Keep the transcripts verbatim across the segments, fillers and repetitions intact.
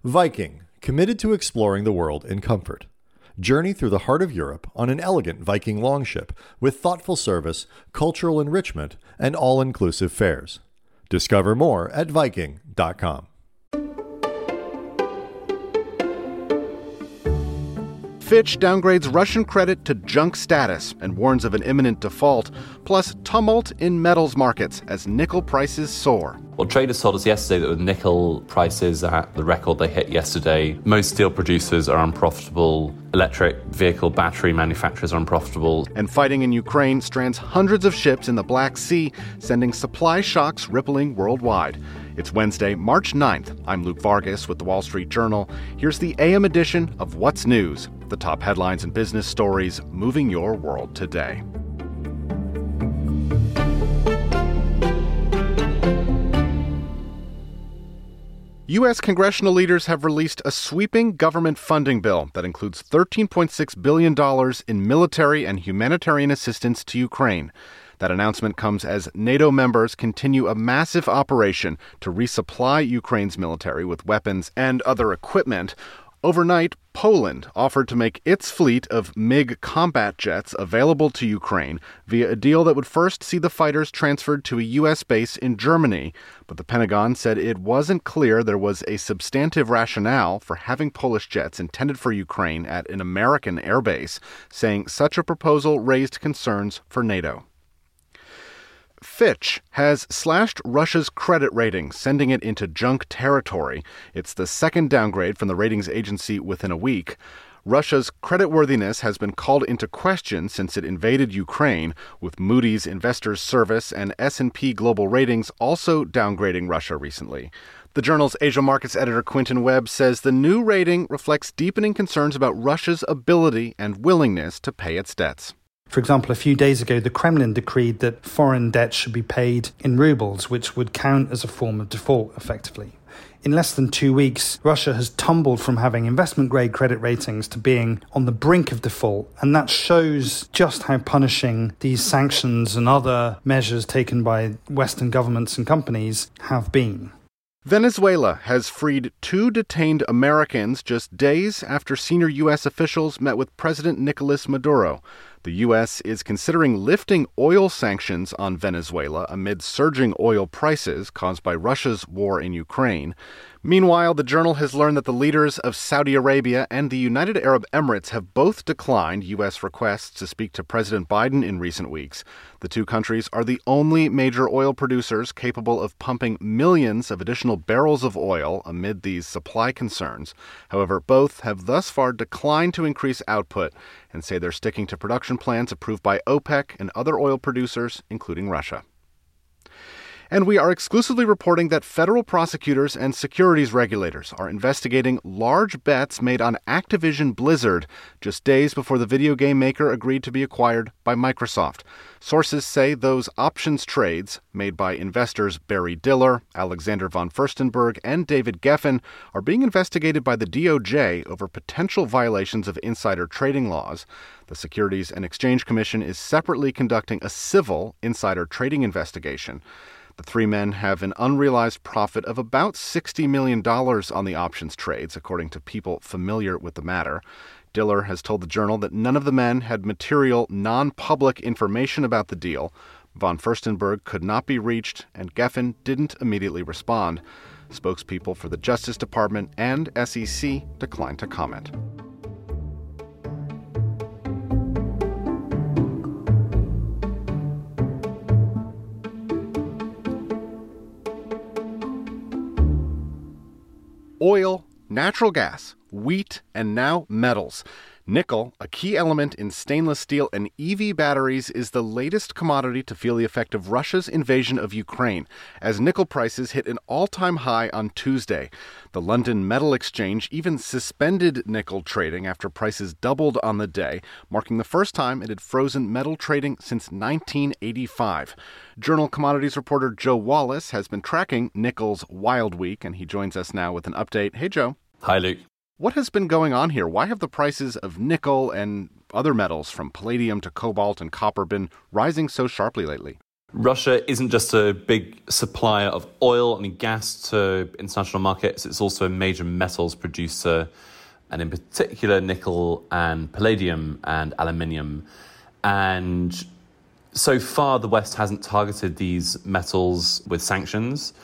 Viking, committed to exploring the world in comfort. Journey through the heart of Europe on an elegant Viking longship with thoughtful service, cultural enrichment, and all-inclusive fares. Discover more at Viking dot com. Fitch downgrades Russian credit to junk status and warns of an imminent default, plus tumult in metals markets as nickel prices soar. Well, traders told us yesterday that with nickel prices at the record they hit yesterday, most steel producers are unprofitable, electric vehicle battery manufacturers are unprofitable. And fighting in Ukraine strands hundreds of ships in the Black Sea, sending supply shocks rippling worldwide. It's Wednesday, March ninth. I'm Luke Vargas with The Wall Street Journal. Here's the A M edition of What's News, the top headlines and business stories moving your world today. U S congressional leaders have released a sweeping government funding bill that includes thirteen point six billion dollars in military and humanitarian assistance to Ukraine. That announcement comes as NATO members continue a massive operation to resupply Ukraine's military with weapons and other equipment. Overnight, Poland offered to make its fleet of MiG combat jets available to Ukraine via a deal that would first see the fighters transferred to a U S base in Germany. But the Pentagon said it wasn't clear there was a substantive rationale for having Polish jets intended for Ukraine at an American airbase, saying such a proposal raised concerns for NATO. Fitch has slashed Russia's credit rating, sending it into junk territory. It's the second downgrade from the ratings agency within a week. Russia's creditworthiness has been called into question since it invaded Ukraine, with Moody's Investors Service and S and P Global Ratings also downgrading Russia recently. The journal's Asia Markets editor Quentin Webb says the new rating reflects deepening concerns about Russia's ability and willingness to pay its debts. For example, a few days ago, the Kremlin decreed that foreign debt should be paid in rubles, which would count as a form of default, effectively. In less than two weeks, Russia has tumbled from having investment-grade credit ratings to being on the brink of default, and that shows just how punishing these sanctions and other measures taken by Western governments and companies have been. Venezuela has freed two detained Americans just days after senior U S officials met with President Nicolas Maduro. The U S is considering lifting oil sanctions on Venezuela amid surging oil prices caused by Russia's war in Ukraine. Meanwhile, the Journal has learned that the leaders of Saudi Arabia and the United Arab Emirates have both declined U S requests to speak to President Biden in recent weeks. The two countries are the only major oil producers capable of pumping millions of additional barrels of oil amid these supply concerns. However, both have thus far declined to increase output and say they're sticking to production plans approved by OPEC and other oil producers, including Russia. And we are exclusively reporting that federal prosecutors and securities regulators are investigating large bets made on Activision Blizzard just days before the video game maker agreed to be acquired by Microsoft. Sources say those options trades, made by investors Barry Diller, Alexander von Furstenberg, and David Geffen, are being investigated by the D O J over potential violations of insider trading laws. The Securities and Exchange Commission is separately conducting a civil insider trading investigation. The three men have an unrealized profit of about sixty million dollars on the options trades, according to people familiar with the matter. Diller has told the Journal that none of the men had material, non-public information about the deal. Von Furstenberg could not be reached, and Geffen didn't immediately respond. Spokespeople for the Justice Department and S E C declined to comment. Oil, natural gas, wheat, and now metals. Nickel, a key element in stainless steel and E V batteries, is the latest commodity to feel the effect of Russia's invasion of Ukraine, as nickel prices hit an all-time high on Tuesday. The London Metal Exchange even suspended nickel trading after prices doubled on the day, marking the first time it had frozen metal trading since nineteen eighty-five. Journal Commodities reporter Joe Wallace has been tracking nickel's wild week, and he joins us now with an update. Hey, Joe. Hi, Luke. What has been going on here? Why have the prices of nickel and other metals, from palladium to cobalt and copper, been rising so sharply lately? Russia isn't just a big supplier of oil and gas to international markets, it's also a major metals producer, and in particular nickel and palladium and aluminium. And so far, the West hasn't targeted these metals with sanctions,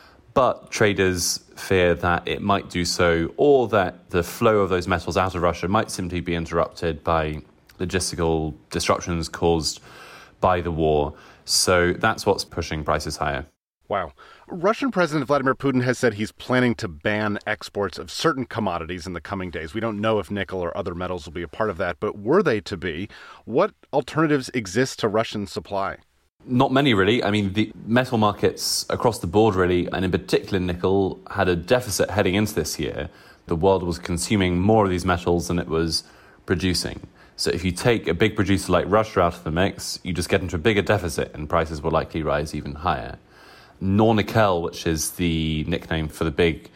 but traders fear that it might do so, or that the flow of those metals out of Russia might simply be interrupted by logistical disruptions caused by the war. So that's what's pushing prices higher. Wow. Russian President Vladimir Putin has said he's planning to ban exports of certain commodities in the coming days. We don't know if nickel or other metals will be a part of that, but were they to be, what alternatives exist to Russian supply? Not many, really. I mean, the metal markets across the board, really, and in particular nickel, had a deficit heading into this year. The world was consuming more of these metals than it was producing. So if you take a big producer like Russia out of the mix, you just get into a bigger deficit and prices will likely rise even higher. Nornickel, which is the nickname for the big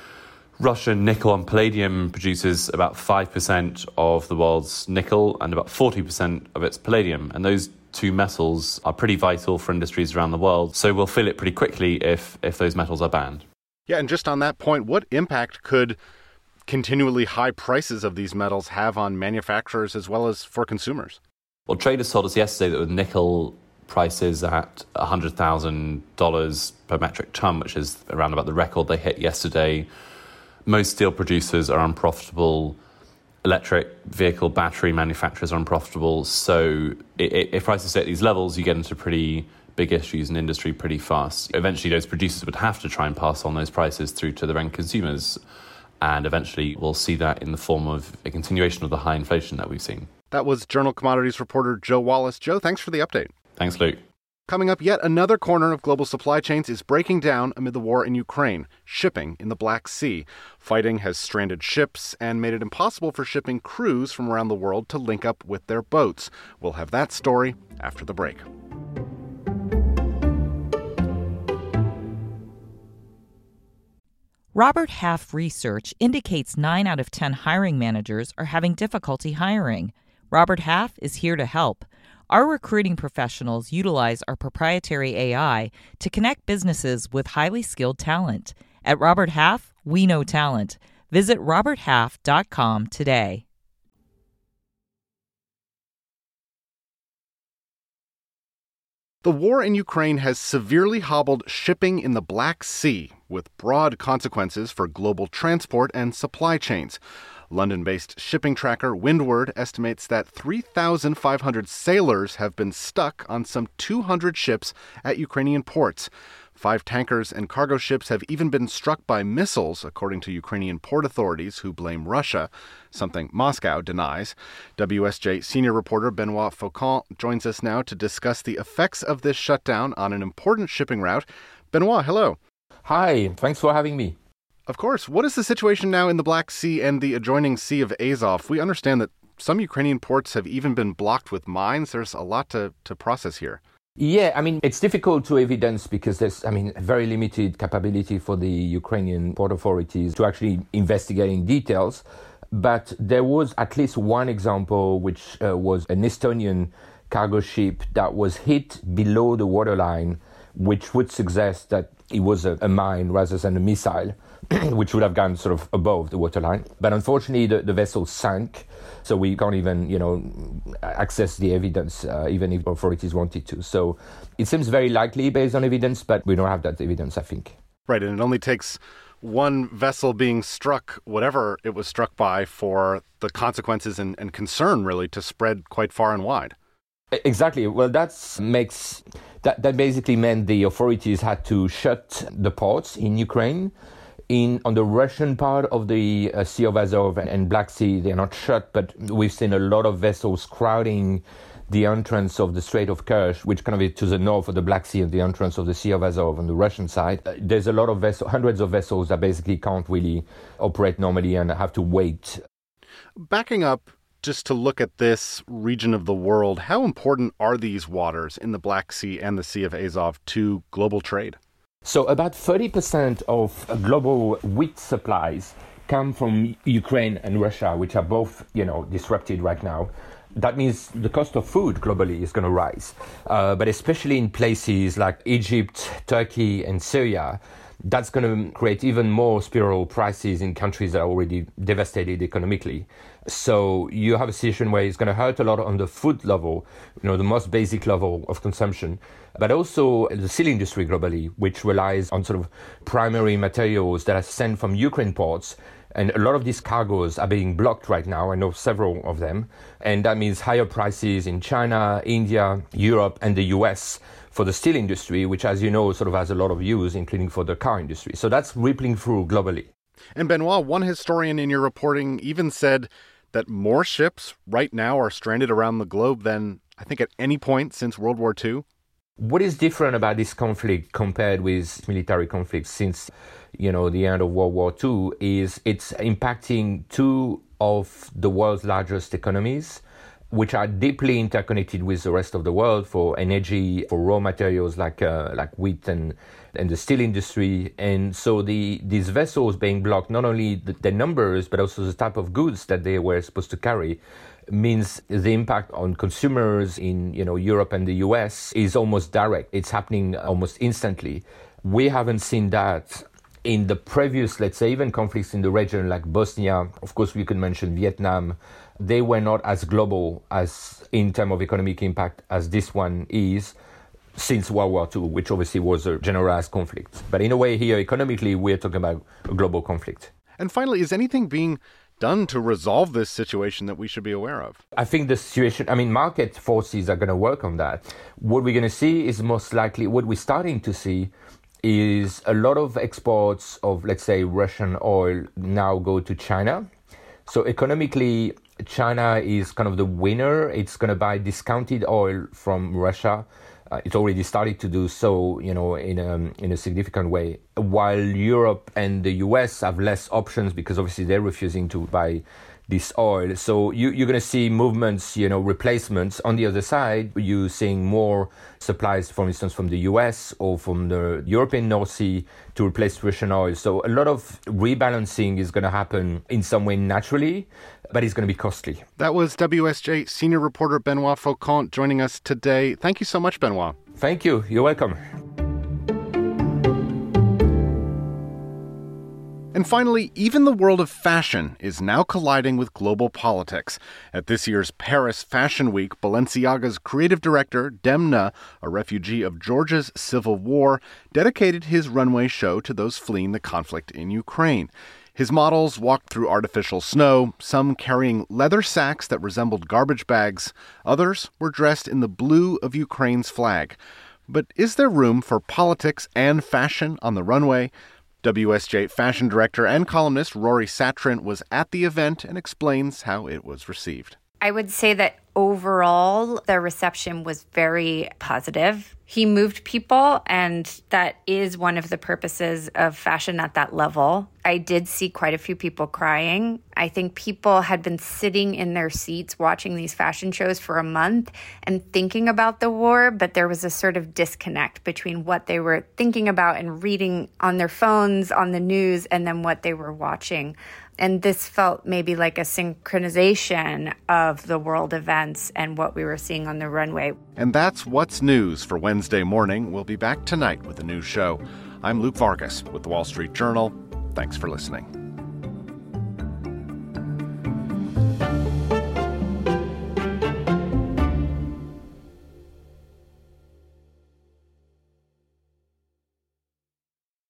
Russian nickel and palladium, produces about five percent of the world's nickel and about forty percent of its palladium. And those two metals are pretty vital for industries around the world. So we'll feel it pretty quickly if, if those metals are banned. Yeah, and just on that point, what impact could continually high prices of these metals have on manufacturers as well as for consumers? Well, traders told us yesterday that with nickel prices at one hundred thousand dollars per metric ton, which is around about the record they hit yesterday, most steel producers are unprofitable. Electric vehicle battery manufacturers are unprofitable. So if prices stay at these levels, you get into pretty big issues in industry pretty fast. Eventually, those producers would have to try and pass on those prices through to their end consumers. And eventually, we'll see that in the form of a continuation of the high inflation that we've seen. That was Journal Commodities reporter Joe Wallace. Joe, thanks for the update. Thanks, Luke. Coming up, yet another corner of global supply chains is breaking down amid the war in Ukraine, shipping in the Black Sea. Fighting has stranded ships and made it impossible for shipping crews from around the world to link up with their boats. We'll have that story after the break. Robert Half research indicates nine out of ten hiring managers are having difficulty hiring. Robert Half is here to help. Our recruiting professionals utilize our proprietary A I to connect businesses with highly skilled talent. At Robert Half, we know talent. Visit robert half dot com today. The war in Ukraine has severely hobbled shipping in the Black Sea, with broad consequences for global transport and supply chains. London-based shipping tracker Windward estimates that three thousand five hundred sailors have been stuck on some two hundred ships at Ukrainian ports. Five tankers and cargo ships have even been struck by missiles, according to Ukrainian port authorities who blame Russia, something Moscow denies. W S J senior reporter Benoit Faucon joins us now to discuss the effects of this shutdown on an important shipping route. Benoit, hello. Hi, thanks for having me. Of course. What is the situation now in the Black Sea and the adjoining Sea of Azov? We understand that some Ukrainian ports have even been blocked with mines. There's a lot to, to process here. Yeah, I mean, it's difficult to evidence because there's, I mean, very limited capability for the Ukrainian port authorities to actually investigate in details. But there was at least one example, which uh, was an Estonian cargo ship that was hit below the waterline, which would suggest that it was a, a mine rather than a missile, which would have gone sort of above the waterline. But unfortunately, the, the vessel sank, so we can't even, you know, access the evidence, uh, even if authorities wanted to. So it seems very likely based on evidence, but we don't have that evidence, I think. Right, and it only takes one vessel being struck, whatever it was struck by, for the consequences and, and concern, really, to spread quite far and wide. Exactly. Well, that makes that, that basically meant the authorities had to shut the ports in Ukraine. In on the Russian part of the uh, Sea of Azov and Black Sea, they're not shut, but we've seen a lot of vessels crowding the entrance of the Strait of Kerch, which kind of is to the north of the Black Sea and the entrance of the Sea of Azov on the Russian side. Uh, there's a lot of vessels, hundreds of vessels that basically can't really operate normally and have to wait. Backing up just to look at this region of the world, how important are these waters in the Black Sea and the Sea of Azov to global trade? So about thirty percent of global wheat supplies come from Ukraine and Russia, which are both, you know, disrupted right now. that means the cost of food globally is going to rise. Uh, but especially in places like Egypt, Turkey, and Syria, that's going to create even more spiral prices in countries that are already devastated economically. So you have a situation where it's going to hurt a lot on the food level, you know, the most basic level of consumption, but also the steel industry globally, which relies on sort of primary materials that are sent from Ukraine ports. And a lot of these cargoes are being blocked right now. I know several of them. And that means higher prices in China, India, Europe, and the U S for the steel industry, which, as you know, sort of has a lot of use, including for the car industry. So that's rippling through globally. And Benoit, one historian in your reporting even said that more ships right now are stranded around the globe than, I think, at any point since World War Two. What is different about this conflict compared with military conflicts since, you know, the end of World War Two is it's impacting two of the world's largest economies, which are deeply interconnected with the rest of the world for energy, for raw materials like uh, like wheat and and the steel industry. And so the these vessels being blocked, not only the, the numbers, but also the type of goods that they were supposed to carry, means the impact on consumers in, you know, Europe and the U S is almost direct. It's happening almost instantly. We haven't seen that in the previous, let's say, even conflicts in the region like Bosnia. Of course, we could mention Vietnam. They were not as global as in terms of economic impact as this one is since World War Two, which obviously was a generalized conflict. But in a way here, economically, we're talking about a global conflict. And finally, is anything being done to resolve this situation that we should be aware of? I think the situation, I mean, market forces are going to work on that. What we're going to see is most likely, what we're starting to see is a lot of exports of, let's say, Russian oil now go to China. So economically, China is kind of the winner. It's going to buy discounted oil from Russia. Uh, it's already started to do so, you know, in a, in a significant way, while Europe and the U S have less options because obviously they're refusing to buy this oil. So you, you're going to see movements, you know, replacements. On the other side, you're seeing more supplies, for instance, from the U S or from the European North Sea to replace Russian oil. So a lot of rebalancing is going to happen in some way naturally, but it's going to be costly. That was W S J senior reporter Benoit Faucon joining us today. Thank you so much, Benoit. Thank you. You're welcome. And finally, even the world of fashion is now colliding with global politics. At this year's Paris Fashion Week, Balenciaga's creative director, Demna, a refugee of Georgia's civil war, dedicated his runway show to those fleeing the conflict in Ukraine. His models walked through artificial snow, some carrying leather sacks that resembled garbage bags. Others were dressed in the blue of Ukraine's flag. But is there room for politics and fashion on the runway? W S J fashion director and columnist Rory Satrin was at the event and explains how it was received. I would say that overall, the reception was very positive. He moved people, and that is one of the purposes of fashion at that level. I did see quite a few people crying. I think people had been sitting in their seats watching these fashion shows for a month and thinking about the war, but there was a sort of disconnect between what they were thinking about and reading on their phones, on the news, and then what they were watching. And this felt maybe like a synchronization of the world events and what we were seeing on the runway. And that's What's News for Wednesday morning. We'll be back tonight with a new show. I'm Luke Vargas with The Wall Street Journal. Thanks for listening.